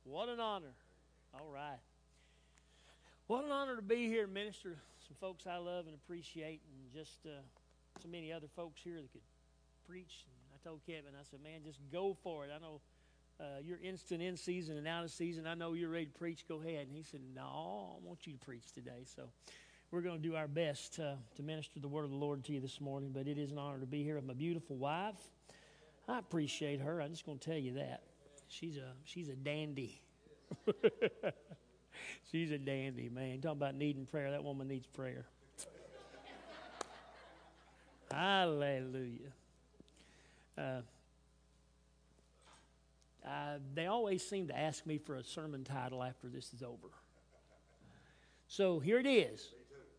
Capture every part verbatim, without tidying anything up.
What an honor. All right. What an honor to be here and minister to some folks I love and appreciate, and just uh, so many other folks here that could preach. And I told Kevin, I said, man, just go for it. I know uh, you're instant in season and out of season. I know you're ready to preach. Go ahead. And he said, no, I want you to preach today. So we're going to do our best uh, to minister the word of the Lord to you this morning. But it is an honor to be here with my beautiful wife. I appreciate her. I'm just going to tell you that. She's a she's a dandy. She's a dandy, man. Talking about needing prayer. That woman needs prayer. Hallelujah. Uh, uh, they always seem to ask me for a sermon title after this is over. So here it is.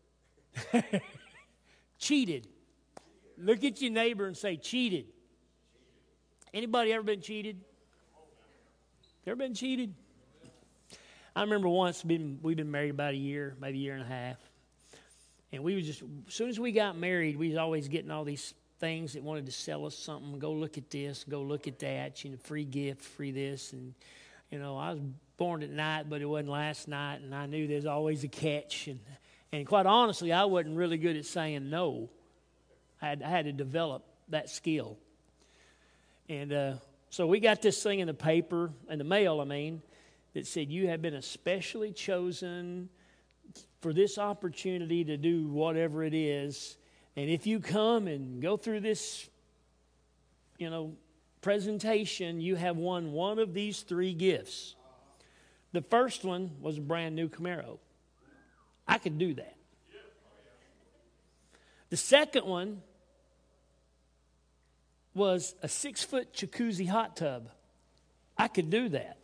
Cheated. Look at your neighbor and say, cheated. Anybody ever been cheated? Ever been cheated? I remember once been, we've been married about a year, maybe a year and a half. And we was just, as soon as we got married, we was always getting all these things that wanted to sell us something. Go look at this, go look at that, you know, free gift, free this. And, you know, I was born at night, but it wasn't last night. And I knew there's always a catch. And, and quite honestly, I wasn't really good at saying no. I had, I had to develop that skill. And uh, so we got this thing in the paper, in the mail, I mean, that said, you have been especially chosen for this opportunity to do whatever it is. And if you come and go through this, you know, presentation, you have won one of these three gifts. The first one was a brand new Camaro. I could do that. The second one was a six-foot jacuzzi hot tub. I could do that.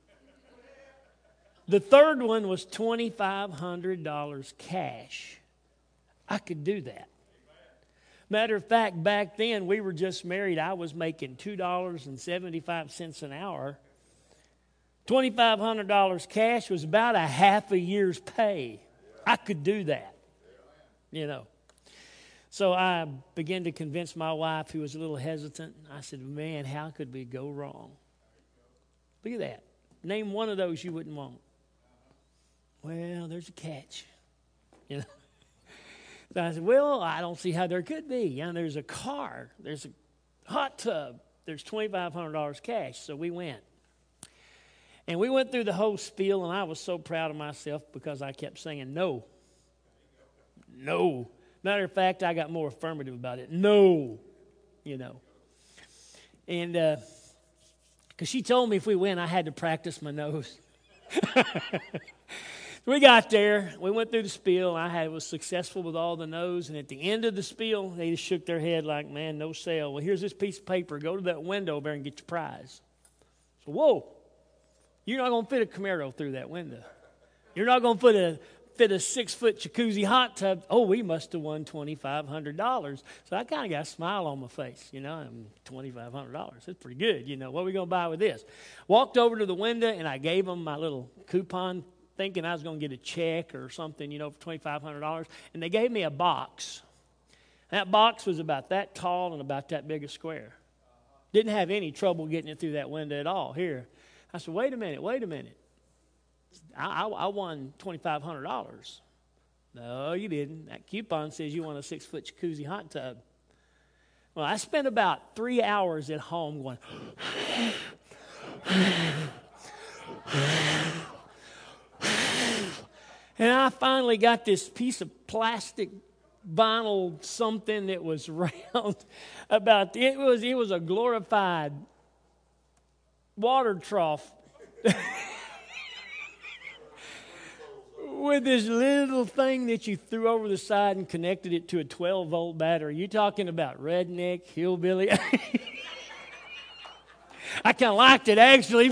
The third one was twenty-five hundred dollars cash. I could do that. Matter of fact, back then, we were just married. I was making two dollars and seventy-five cents an hour. twenty-five hundred dollars cash was about a half a year's pay. I could do that, you know. So I began to convince my wife, who was a little hesitant. I said, man, how could we go wrong? Look at that. Name one of those you wouldn't want. Well, there's a catch. You know. So I said, well, I don't see how there could be. You know, there's a car. There's a hot tub. There's twenty-five hundred dollars cash. So we went. And we went through the whole spiel, and I was so proud of myself because I kept saying no. No. Matter of fact, I got more affirmative about it. No. You know. And because uh, she told me if we went, I had to practice my nose. We got there. We went through the spiel. I had, was successful with all the no's. And at the end of the spiel, they just shook their head like, man, no sale. Well, here's this piece of paper. Go to that window over there and get your prize. So, whoa. You're not going to fit a Camaro through that window. You're not going to put a fit a six-foot jacuzzi hot tub. Oh, we must have won twenty-five hundred dollars. So I kind of got a smile on my face, you know, I'm twenty-five hundred dollars. That's pretty good, you know. What are we going to buy with this? Walked over to the window, and I gave them my little coupon, thinking I was going to get a check or something, you know, for twenty-five hundred dollars. And they gave me a box. That box was about that tall and about that big a square. Didn't have any trouble getting it through that window at all. Here. I said, wait a minute, wait a minute. I, I, I won twenty-five hundred dollars. No, you didn't. That coupon says you won a six-foot jacuzzi hot tub. Well, I spent about three hours at home going, and I finally got this piece of plastic vinyl something that was round about, it was, it was a glorified water trough with this little thing that you threw over the side and connected it to a twelve-volt battery. You talking about redneck, hillbilly? I kind of liked it, actually.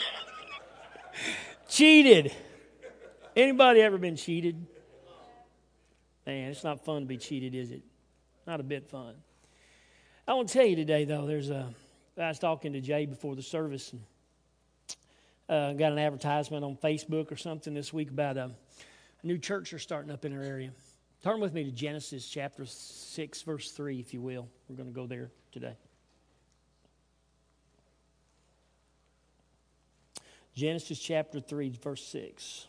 Cheated. Anybody ever been cheated? Man, it's not fun to be cheated, is it? Not a bit fun. I want to tell you today, though, there's a, I was talking to Jay before the service, and uh, got an advertisement on Facebook or something this week about a, a new church that's starting up in our area. Turn with me to Genesis chapter six, verse three, if you will. We're going to go there today. Genesis chapter three, verse six.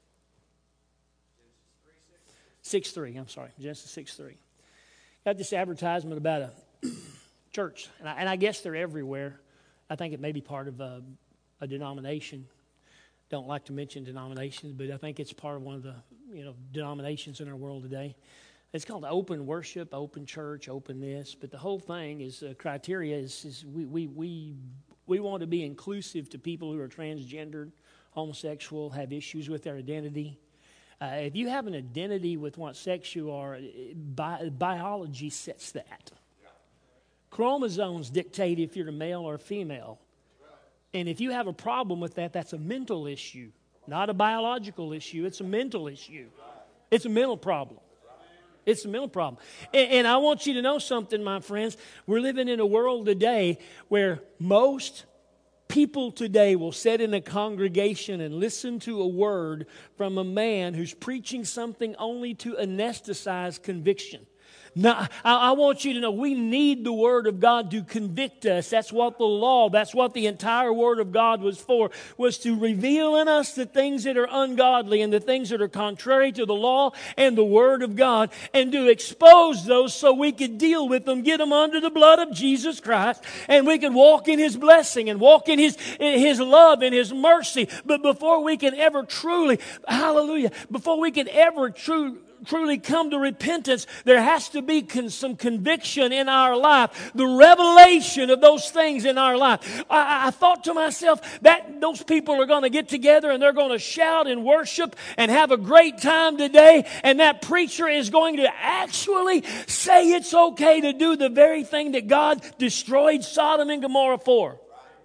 six three, I'm sorry. Genesis six three. Got this advertisement about a church, and I, and I guess they're everywhere. I think it may be part of a, a denomination. Don't like to mention denominations, but I think it's part of one of the you know denominations in our world today. It's called Open Worship, Open Church, Open this. But the whole thing is uh, criteria is, is we, we we we want to be inclusive to people who are transgendered, homosexual, have issues with their identity. Uh, if you have an identity with what sex you are, bi- biology sets that. Chromosomes dictate if you're a male or a female. And if you have a problem with that, that's a mental issue, not a biological issue. It's a mental issue. It's a mental problem. It's a mental problem. And, and I want you to know something, my friends. We're living in a world today where most people today will sit in a congregation and listen to a word from a man who's preaching something only to anesthetize conviction. Now, I, I want you to know we need the Word of God to convict us. That's what the law, that's what the entire Word of God was for, was to reveal in us the things that are ungodly and the things that are contrary to the law and the Word of God, and to expose those so we could deal with them, get them under the blood of Jesus Christ, and we could walk in His blessing and walk in His, in His love and His mercy. But before we can ever truly, hallelujah, before we can ever truly, truly come to repentance, there has to be con- some conviction in our life, the revelation of those things in our life. I, I thought to myself that those people are going to get together and they're going to shout and worship and have a great time today, and that preacher is going to actually say it's okay to do the very thing that God destroyed Sodom and Gomorrah for.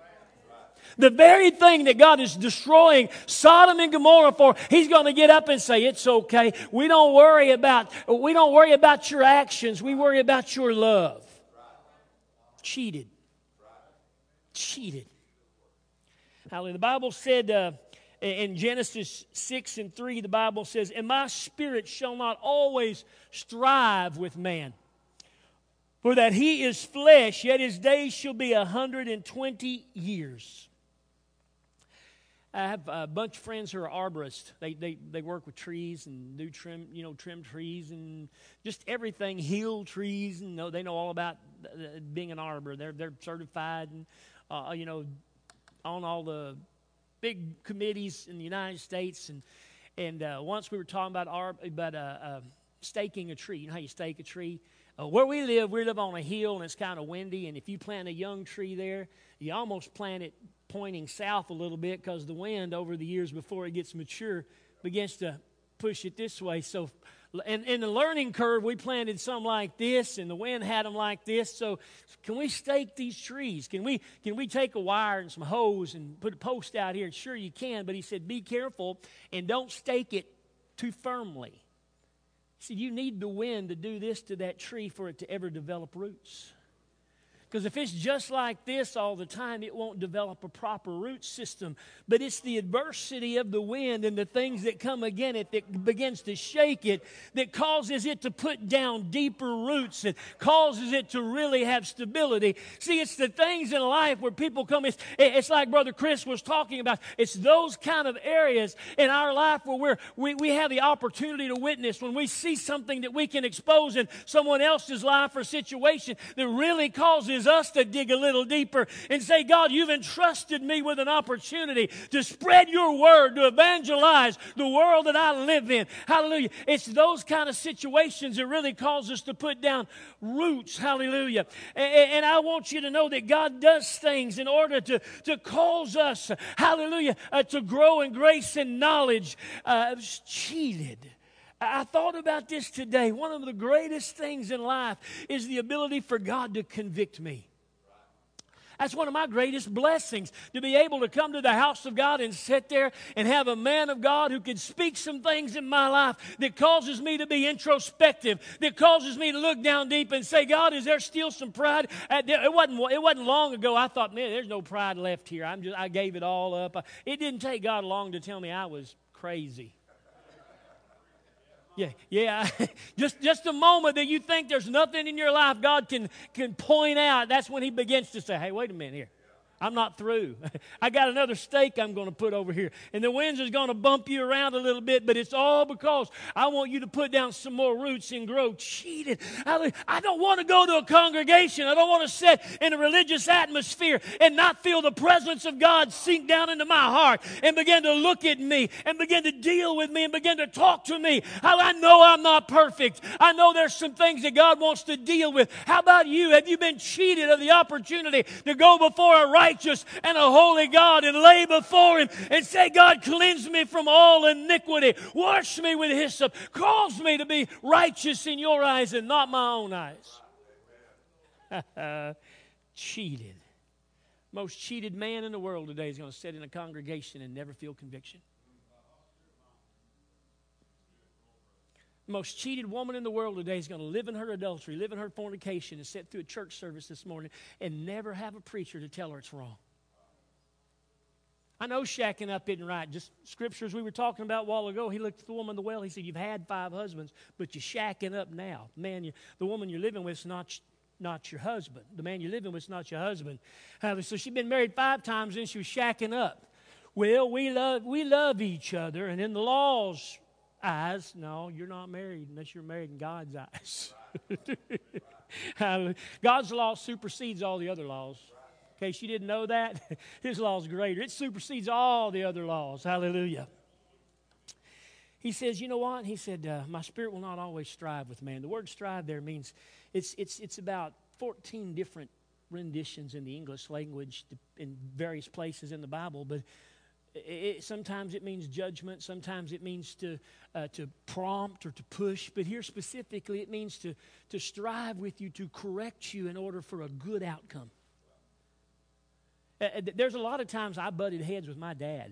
The very thing that God is destroying Sodom and Gomorrah for, He's going to get up and say, it's okay. We don't worry about, we don't worry about your actions. We worry about your love. Cheated. Cheated. Hallelujah. The Bible said uh, in Genesis six and three, the Bible says, and my spirit shall not always strive with man. For that he is flesh, yet his days shall be a hundred and twenty years. I have a bunch of friends who are arborists. They they they work with trees and do trim, you know, trim trees and just everything, heal trees, and know, they know all about being an arbor. They're they're certified and uh, you know, on all the big committees in the United States. And and uh, once we were talking about arb- about uh, uh, staking a tree. You know how you stake a tree? Uh, where we live, we live on a hill and it's kind of windy. And if you plant a young tree there, you almost plant it pointing south a little bit because the wind over the years before it gets mature begins to push it this way. So in, in the learning curve, we planted some like this, and the wind had them like this. So can we stake these trees? Can we can we take a wire and some hose and put a post out here? And sure you can, but he said, be careful and don't stake it too firmly. He said, you need the wind to do this to that tree for it to ever develop roots. Because if it's just like this all the time, it won't develop a proper root system. But it's the adversity of the wind and the things that come against it that begins to shake it, that causes it to put down deeper roots and causes it to really have stability. See, it's the things in life where people come, it's, it's like Brother Chris was talking about. It's those kind of areas in our life where we're, we, we have the opportunity to witness, when we see something that we can expose in someone else's life or situation that really causes us to dig a little deeper and say, God, you've entrusted me with an opportunity to spread your word, to evangelize the world that I live in. Hallelujah. It's those kind of situations that really cause us to put down roots. Hallelujah. And, and I want you to know that God does things in order to, to cause us, hallelujah, uh, to grow in grace and knowledge. Uh, cheated. I thought about this today. One of the greatest things in life is the ability for God to convict me. That's one of my greatest blessings, to be able to come to the house of God and sit there and have a man of God who can speak some things in my life that causes me to be introspective, that causes me to look down deep and say, God, is there still some pride? It wasn't, it wasn't long ago I thought, man, there's no pride left here. I'm just, I gave it all up. It didn't take God long to tell me I was crazy. Yeah, yeah. just just a moment that you think there's nothing in your life God can, can point out, that's when He begins to say, hey, wait a minute here. I'm not through. I got another stake I'm going to put over here. And the winds is going to bump you around a little bit, but it's all because I want you to put down some more roots and grow. Cheated. I, I don't want to go to a congregation. I don't want to sit in a religious atmosphere and not feel the presence of God sink down into my heart and begin to look at me and begin to deal with me and begin to talk to me. How I know I'm not perfect. I know there's some things that God wants to deal with. How about you? Have you been cheated of the opportunity to go before a righteous and a holy God and lay before Him and say, God, cleanse me from all iniquity. Wash me with hyssop. Cause me to be righteous in your eyes and not my own eyes. Cheated. Most cheated man in the world today is going to sit in a congregation and never feel conviction. Most cheated woman in the world today is going to live in her adultery, live in her fornication, and sit through a church service this morning and never have a preacher to tell her it's wrong. I know shacking up isn't right. Just scriptures we were talking about a while ago. He looked at the woman at the well. He said, you've had five husbands, but you're shacking up now. Man, you, the woman you're living with is not, not your husband. The man you're living with is not your husband. Uh, so she'd been married five times and she was shacking up. Well, we love, we love each other, and in the law's eyes, no, you're not married unless you're married in God's eyes. God's law supersedes all the other laws. In case you didn't know that, His law is greater. It supersedes all the other laws. Hallelujah. He says, you know what? He said, uh, my spirit will not always strive with man. The word strive there means it's it's it's about fourteen different renditions in the English language in various places in the Bible, but It, sometimes it means judgment. Sometimes it means to uh, to prompt or to push. But here specifically, it means to, to strive with you, to correct you in order for a good outcome. Uh, there's a lot of times I butted heads with my dad.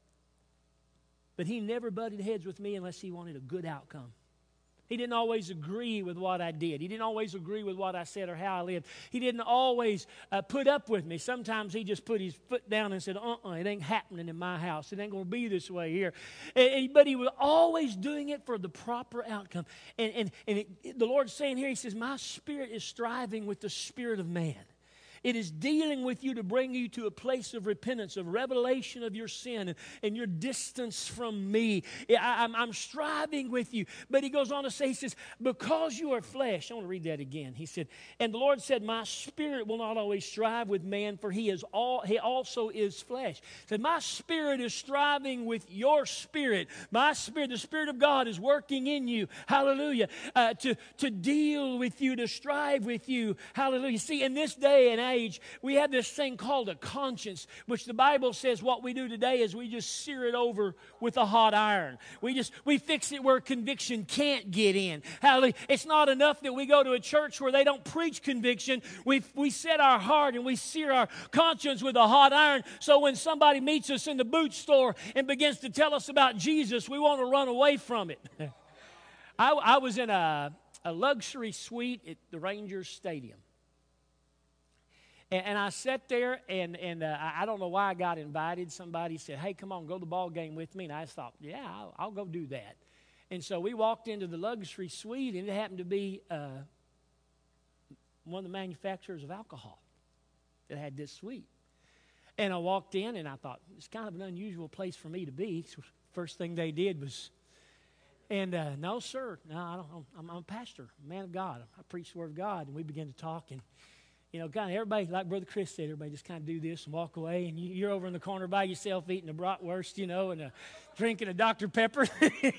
But he never butted heads with me unless he wanted a good outcome. He didn't always agree with what I did. He didn't always agree with what I said or how I lived. He didn't always uh, put up with me. Sometimes he just put his foot down and said, uh-uh, it ain't happening in my house. It ain't going to be this way here. And, and, but he was always doing it for the proper outcome. And, and, and it, the Lord's saying here, He says, my spirit is striving with the spirit of man. It is dealing with you to bring you to a place of repentance, of revelation of your sin and, and your distance from me. I, I'm, I'm striving with you. But He goes on to say, He says, because you are flesh. I want to read that again. He said, and the Lord said, my spirit will not always strive with man, for he is all. He also is flesh. He said, my spirit is striving with your spirit. My spirit, the Spirit of God is working in you. Hallelujah. Uh, to, to deal with you, to strive with you. Hallelujah. See, in this day and age, we have this thing called a conscience, which the Bible says what we do today is we just sear it over with a hot iron. We just, we fix it where conviction can't get in. Hallelujah. It's not enough that we go to a church where they don't preach conviction. We, we set our heart and we sear our conscience with a hot iron, so when somebody meets us in the boot store and begins to tell us about Jesus, we want to run away from it. I, I was in a, a luxury suite at the Rangers Stadium. And, and I sat there, and, and uh, I don't know why I got invited. Somebody said, hey, come on, go to the ball game with me. And I thought, yeah, I'll, I'll go do that. And so we walked into the luxury suite, and it happened to be uh, one of the manufacturers of alcohol that had this suite. And I walked in, and I thought, it's kind of an unusual place for me to be. So first thing they did was, and uh, no, sir, no, I don't, I'm, I'm a pastor, a man of God. I preach the Word of God. And we began to talk, and you know, kind of everybody, like Brother Chris said, everybody just kind of do this and walk away, and you, you're over in the corner by yourself eating a bratwurst, you know, and a, drinking a Doctor Pepper.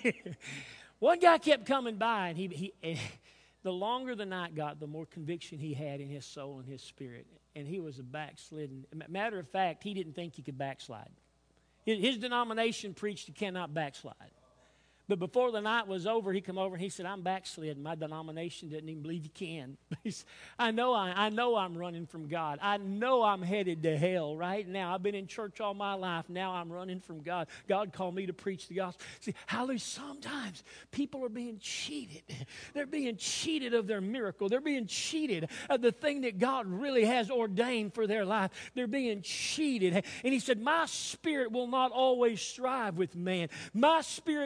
One guy kept coming by, and he, he and the longer the night got, the more conviction he had in his soul and his spirit, and he was a backslidden. Matter of fact, he didn't think he could backslide. His, his denomination preached you cannot backslide. But before the night was over, he come over and he said, I'm backslidden. My denomination doesn't even believe you can. I know I, I know I'm running from God. I know I'm headed to hell right now. I've been in church all my life. Now I'm running from God. God called me to preach the gospel. See, hallelujah, sometimes people are being cheated. They're being cheated of their miracle. They're being cheated of the thing that God really has ordained for their life. They're being cheated. And he said, my spirit will not always strive with man. My spirit is, is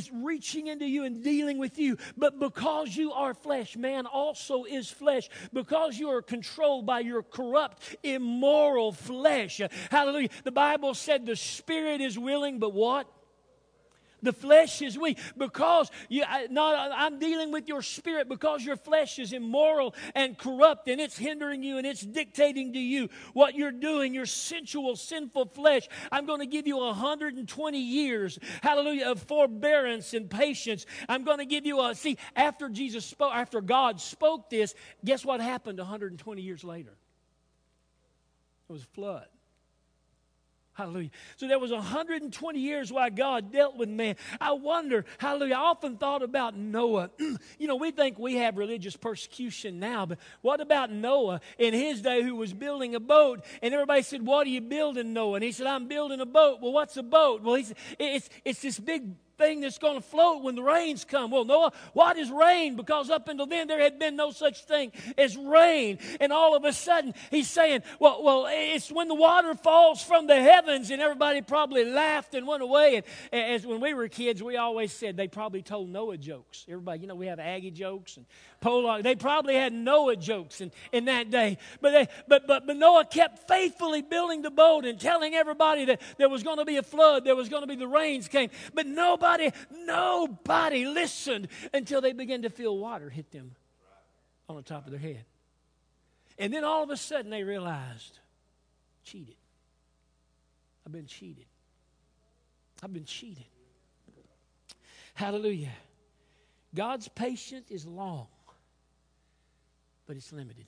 is reaching into you and dealing with you. But because you are flesh, man also is flesh. Because you are controlled by your corrupt, immoral flesh. Hallelujah. The Bible said the spirit is willing, but what? The flesh is weak. Because you, I, not, I'm dealing with your spirit because your flesh is immoral and corrupt, and it's hindering you and it's dictating to you what you're doing, your sensual, sinful flesh. I'm going to give you one hundred twenty years, hallelujah, of forbearance and patience. I'm going to give you a, see, after Jesus spoke, after God spoke this, guess what happened one hundred twenty years later? It was a flood. Hallelujah. So there was one hundred twenty years while God dealt with man. I wonder, hallelujah, I often thought about Noah. You know, we think we have religious persecution now, but what about Noah in his day who was building a boat? And everybody said, what are you building, Noah? And he said, I'm building a boat. Well, what's a boat? Well, he said, it's, it's this big thing that's going to float when the rains come. Well, Noah, what is rain? Because up until then there had been no such thing as rain. And all of a sudden he's saying, well, well, it's when the water falls from the heavens. And everybody probably laughed and went away. And as when we were kids, we always said they probably told Noah jokes. Everybody, you know, we have Aggie jokes and Pollock. They probably had Noah jokes in, in that day. But, they, but, but, but Noah kept faithfully building the boat and telling everybody that there was going to be a flood. There was going to be the rains came. But nobody Nobody, nobody listened until they began to feel water hit them on the top of their head. And then all of a sudden they realized, cheated. I've been cheated. I've been cheated. Hallelujah. God's patience is long, but it's limited.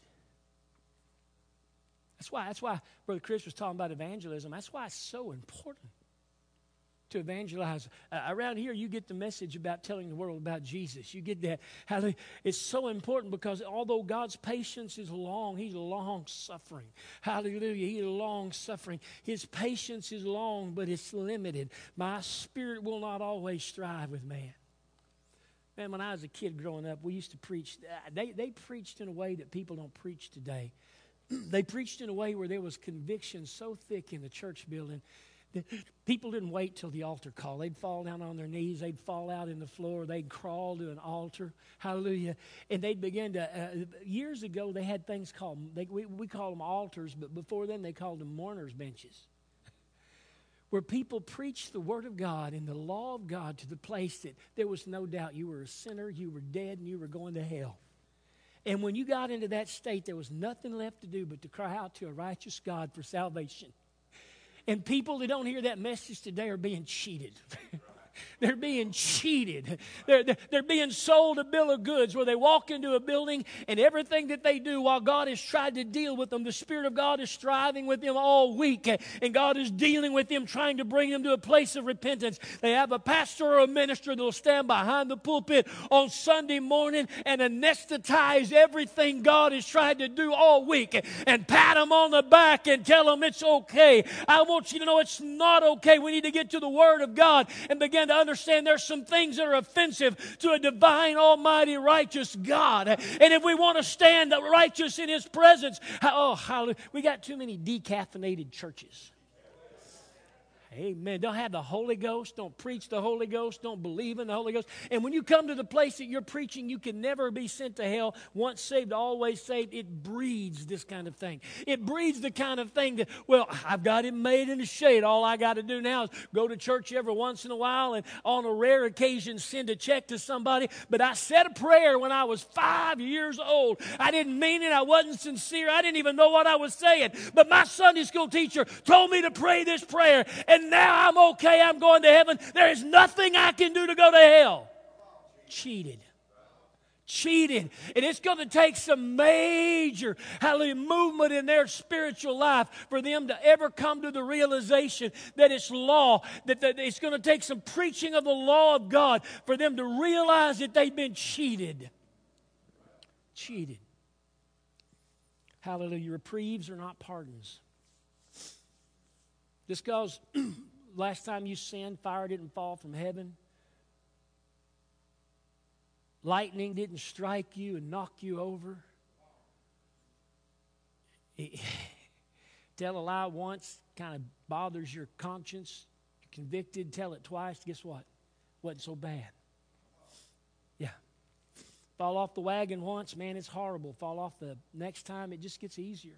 That's why, that's why Brother Chris was talking about evangelism. That's why it's so important to evangelize. Uh, around here, you get the message about telling the world about Jesus. You get that. Hallelujah. It's so important because although God's patience is long, He's long-suffering. Hallelujah. He's long-suffering. His patience is long, but it's limited. My spirit will not always strive with man. Man, when I was a kid growing up, we used to preach. They, they preached in a way that people don't preach today. They preached in a way where there was conviction so thick in the church building. People didn't wait till the altar call. They'd fall down on their knees. They'd fall out in the floor. They'd crawl to an altar. Hallelujah. And they'd begin to, uh, years ago, they had things called, they, we, we call them altars, but before then they called them mourners' benches, where people preached the Word of God and the law of God to the place that there was no doubt you were a sinner, you were dead, and you were going to hell. And when you got into that state, there was nothing left to do but to cry out to a righteous God for salvation. And people that don't hear that message today are being cheated. They're being cheated. They're, they're, they're being sold a bill of goods where they walk into a building and everything that they do while God has tried to deal with them, the Spirit of God is striving with them all week, and God is dealing with them, trying to bring them to a place of repentance. They have a pastor or a minister that will stand behind the pulpit on Sunday morning and anesthetize everything God has tried to do all week and pat them on the back and tell them it's okay. I want you to know it's not okay. We need to get to the Word of God and begin to understand there's some things that are offensive to a divine, almighty, righteous God. And if we want to stand righteous in His presence, oh, hallelujah. We got too many decaffeinated churches. Amen. Don't have the Holy Ghost. Don't preach the Holy Ghost. Don't believe in the Holy Ghost. And when you come to the place that you're preaching, you can never be sent to hell. Once saved, always saved. It breeds this kind of thing. It breeds the kind of thing that, well, I've got it made in the shade. All I got to do now is go to church every once in a while and on a rare occasion send a check to somebody. But I said a prayer when I was five years old. I didn't mean it. I wasn't sincere. I didn't even know what I was saying. But my Sunday school teacher told me to pray this prayer. And now I'm okay. I'm going to heaven. There is nothing I can do to go to hell. Cheated. Cheated. And it's going to take some major, hallelujah, movement in their spiritual life for them to ever come to the realization that it's law, that, that it's going to take some preaching of the law of God for them to realize that they've been cheated. Cheated. Hallelujah. Reprieves are not pardons. Just because last time you sinned, fire didn't fall from heaven. Lightning didn't strike you and knock you over. It, tell a lie once kind of bothers your conscience. You're convicted. Tell it twice. Guess what? wasn't so bad. Yeah. Fall off the wagon once, man, it's horrible. Fall off the next time, it just gets easier.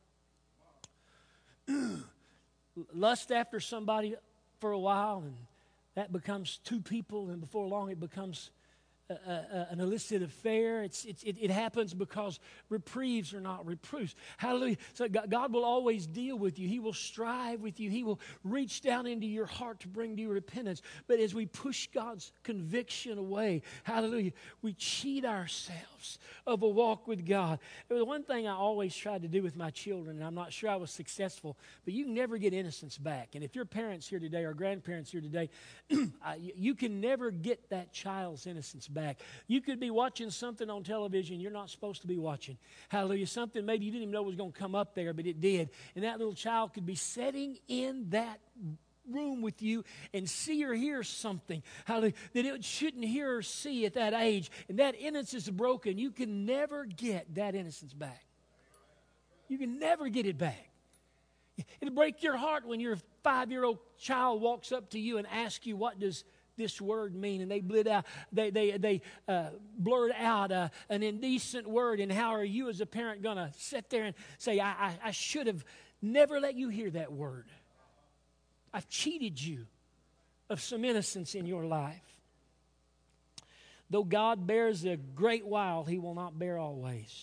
Lust after somebody for a while, and that becomes two people, and before long it becomes a, a, an illicit affair. It's, it's, it, it happens because reprieves are not reproofs. Hallelujah. So God, God will always deal with you. He will strive with you. He will reach down into your heart to bring to you repentance. But as we push God's conviction away, hallelujah, we cheat ourselves of a walk with God. The one thing I always tried to do with my children, and I'm not sure I was successful, but you can never get innocence back. And if your parents here today or grandparents here today, you can never get that child's innocence back. You could be watching something on television you're not supposed to be watching. Hallelujah. Something maybe you didn't even know was going to come up there, but it did. And that little child could be sitting in that room with you and see or hear something, hallelujah, that it shouldn't hear or see at that age. And that innocence is broken. You can never get that innocence back. You can never get it back. It'll break your heart when your five-year-old child walks up to you and asks you, what does this word mean? And they blurt out, they they they uh, blurt out uh, an indecent word. And how are you as a parent going to sit there and say, I, I, I should have never let you hear that word. I've cheated you of some innocence in your life. Though God bears a great while, he will not bear always.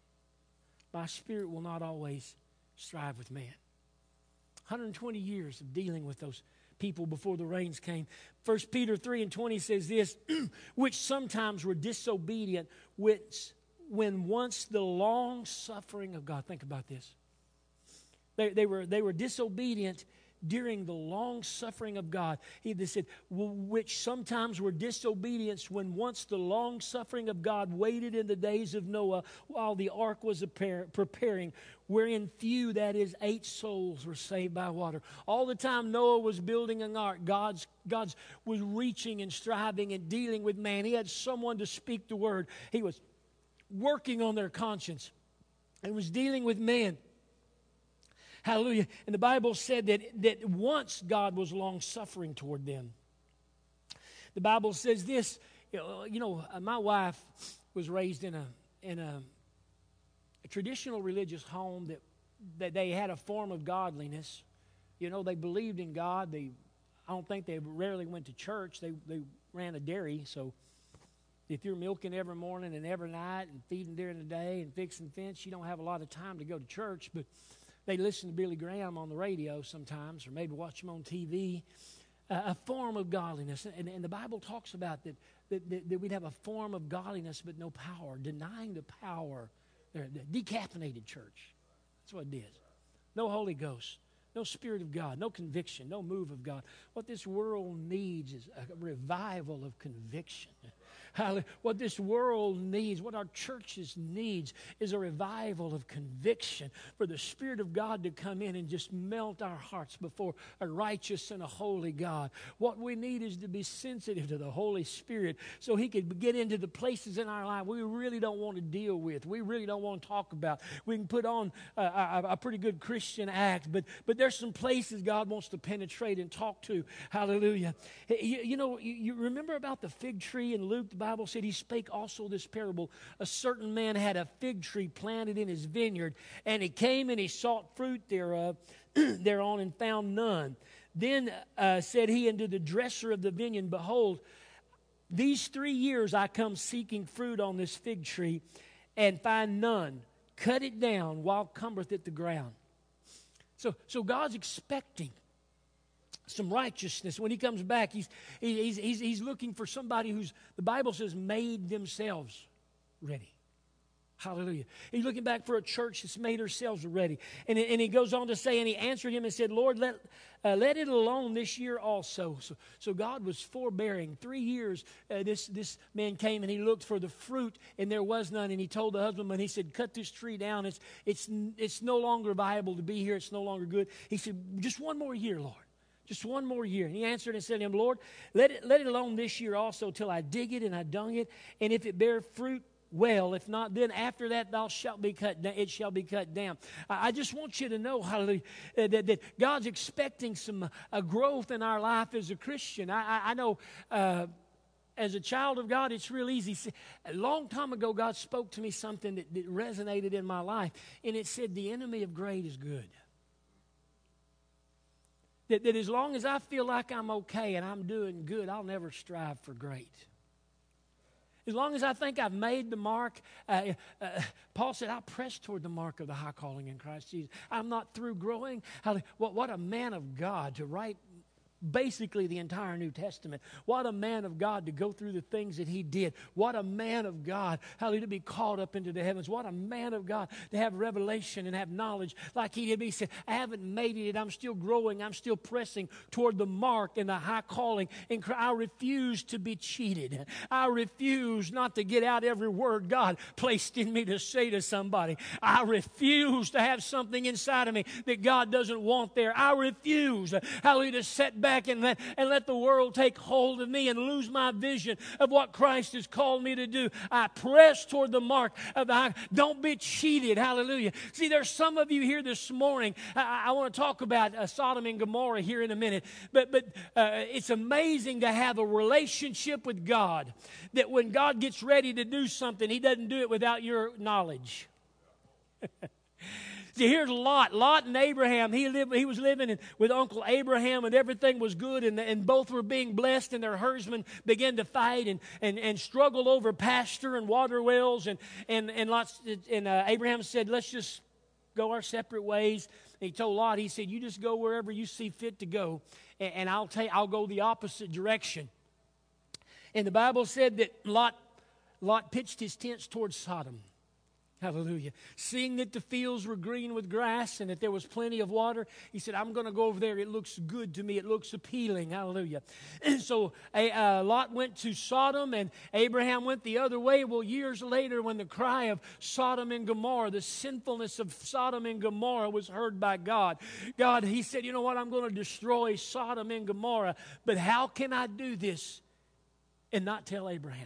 My spirit will not always strive with man. one hundred twenty years of dealing with those people before the rains came. First Peter three and twenty says this, which sometimes were disobedient, which when once the long suffering of God, think about this. They, they were they were disobedient during the long suffering of God. He they said, which sometimes were disobedience when once the long suffering of God waited in the days of Noah while the ark was preparing, wherein few, that is, eight souls were saved by water. All the time Noah was building an ark, God's, God's was reaching and striving and dealing with man. He had someone to speak the word. He was working on their conscience and was dealing with man. Hallelujah. And the Bible said that, that once God was long-suffering toward them. The Bible says this, you know, my wife was raised in a in a, a traditional religious home that, that they had a form of godliness. You know, they believed in God. They, I don't think they rarely went to church. They, they ran a dairy, so if you're milking every morning and every night and feeding during the day and fixing fence, you don't have a lot of time to go to church, but they listen to Billy Graham on the radio sometimes, or maybe watch him on T V. Uh, a form of godliness. And, and the Bible talks about that, that, that, that we'd have a form of godliness but no power, denying the power. The decaffeinated church. That's what it is. No Holy Ghost. No Spirit of God. No conviction. No move of God. What this world needs is a revival of conviction. Hallelujah. What this world needs, what our churches needs, is a revival of conviction for the Spirit of God to come in and just melt our hearts before a righteous and a holy God. What we need is to be sensitive to the Holy Spirit so He could get into the places in our life we really don't want to deal with, we really don't want to talk about. We can put on a, a, a pretty good Christian act, but, but there's some places God wants to penetrate and talk to. Hallelujah. You, you know, you, you remember about the fig tree in Luke? The Bible said He spake also this parable. A certain man had a fig tree planted in his vineyard, and he came and he sought fruit thereof thereon and found none. Then uh, said he unto the dresser of the vineyard, behold, these three years I come seeking fruit on this fig tree, and find none. Cut it down while cumbereth it the ground. So, so God's expecting some righteousness. When He comes back, he's, he's, he's, he's looking for somebody who's, the Bible says, made themselves ready. Hallelujah. He's looking back for a church that's made herself ready. And, and he goes on to say, and he answered him and said, Lord, let, uh, let it alone this year also. So, so God was forbearing. Three years, uh, this, this man came and he looked for the fruit, and there was none. And he told the husbandman, he said, cut this tree down. It's, it's, it's no longer viable to be here. It's no longer good. He said, just one more year, Lord. Just one more year. And he answered and said to him, Lord, let it, let it alone this year also till I dig it and I dung it. And if it bear fruit, well. If not, then after that thou shalt be cut down, it shall be cut down. I, I just want you to know, hallelujah, that, that God's expecting some uh, growth in our life as a Christian. I, I, I know uh, as a child of God, it's real easy. A long time ago, God spoke to me something that, that resonated in my life, and it said, the enemy of great is good. That, that as long as I feel like I'm okay and I'm doing good, I'll never strive for great. As long as I think I've made the mark, uh, uh, Paul said, I press toward the mark of the high calling in Christ Jesus. I'm not through growing. What, what a man of God to write basically the entire New Testament. What a man of God to go through the things that he did. What a man of God, hallelujah, to be called up into the heavens. What a man of God to have revelation and have knowledge like he did. He said, I haven't made it. I'm still growing. I'm still pressing toward the mark and the high calling. And I refuse to be cheated. I refuse not to get out every word God placed in me to say to somebody. I refuse to have something inside of me that God doesn't want there. I refuse, hallelujah, to set back and let, and let the world take hold of me and lose my vision of what Christ has called me to do. I press toward the mark of the high. Don't be cheated. Hallelujah. See, there's some of you here this morning. I, I want to talk about uh, Sodom and Gomorrah here in a minute. But, but uh, it's amazing to have a relationship with God that when God gets ready to do something, He doesn't do it without your knowledge. See, here's Lot. Lot and Abraham, he lived. He was living in, with Uncle Abraham, and everything was good, and, and both were being blessed, and their herdsmen began to fight and, and, and struggle over pasture and water wells, and, and, and, Lot, and uh, Abraham said, let's just go our separate ways. And he told Lot, he said, you just go wherever you see fit to go, and, and I'll, take, I'll go the opposite direction. And the Bible said that Lot, Lot pitched his tents towards Sodom. Hallelujah. Seeing that the fields were green with grass and that there was plenty of water, he said, I'm going to go over there. It looks good to me. It looks appealing. Hallelujah. And so uh, Lot went to Sodom and Abraham went the other way. Well, years later, when the cry of Sodom and Gomorrah, the sinfulness of Sodom and Gomorrah was heard by God, God, He said, you know what? I'm going to destroy Sodom and Gomorrah. But how can I do this and not tell Abraham?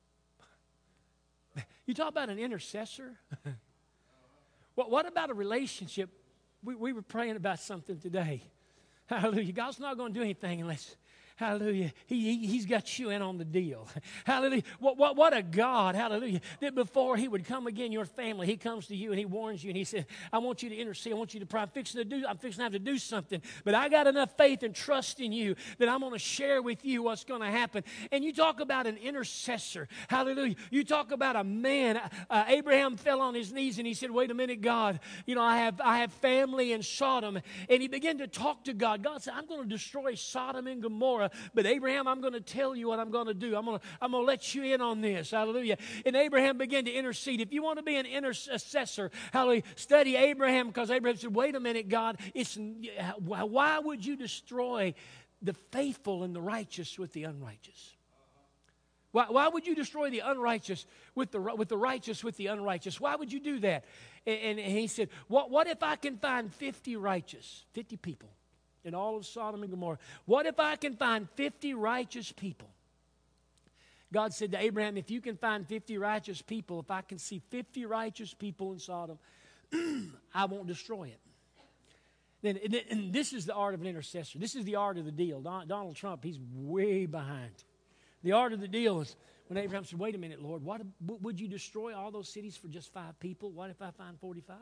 You talk about an intercessor. what, what about a relationship? We, we were praying about something today. Hallelujah. God's not going to do anything unless, hallelujah, he, he, He's got you in on the deal. Hallelujah. What, what, what a God, hallelujah, that before He would come again, your family, He comes to you and He warns you and He says, I want you to intercede. I want you to pray. I'm fixing to do, I'm fixing to have to do something. But I got enough faith and trust in you that I'm going to share with you what's going to happen. And you talk about an intercessor. Hallelujah. You talk about a man. Uh, Abraham fell on his knees and he said, wait a minute, God, you know, I have, I have family in Sodom. And he began to talk to God. God said, I'm going to destroy Sodom and Gomorrah. But Abraham, I'm going to tell you what I'm going to do. I'm going to, I'm going to let you in on this. Hallelujah. And Abraham began to intercede. If you want to be an intercessor, hallelujah, study Abraham, because Abraham said, wait a minute, God, it's, why would you destroy the faithful and the righteous with the unrighteous? Why, why would you destroy the unrighteous with the, with the righteous with the unrighteous? Why would you do that? And, and he said, what, what if I can find fifty righteous, fifty people in all of Sodom and Gomorrah? What if I can find fifty righteous people? God said to Abraham, if you can find fifty righteous people, if I can see fifty righteous people in Sodom, I won't destroy it. Then, and this is the art of an intercessor. This is the art of the deal. Don, Donald Trump, he's way behind. The art of the deal is when Abraham said, wait a minute, Lord, what, would you destroy all those cities for just five people? What if I find forty-five?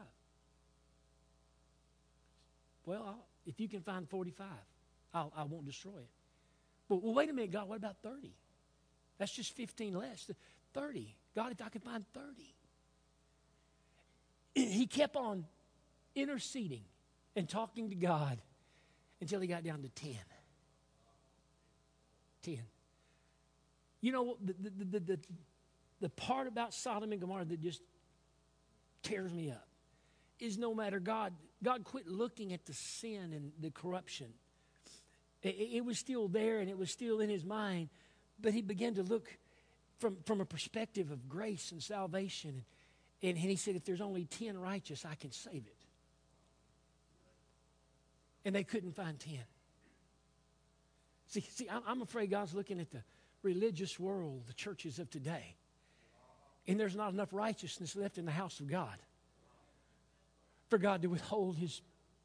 Well, I'll, if you can find forty-five, I'll, I won't destroy it. But well, wait a minute, God, what about thirty? That's just fifteen less. thirty. God, if I could find thirty. He kept on interceding and talking to God until he got down to ten. ten. You know, the, the, the, the, the part about Sodom and Gomorrah that just tears me up is no matter God, God quit looking at the sin and the corruption. It, it was still there and it was still in his mind, but he began to look from, from a perspective of grace and salvation. And, and he said, if there's only ten righteous, I can save it. And they couldn't find ten. See, see, I'm afraid God's looking at the religious world, the churches of today. And there's not enough righteousness left in the house of God for God to withhold His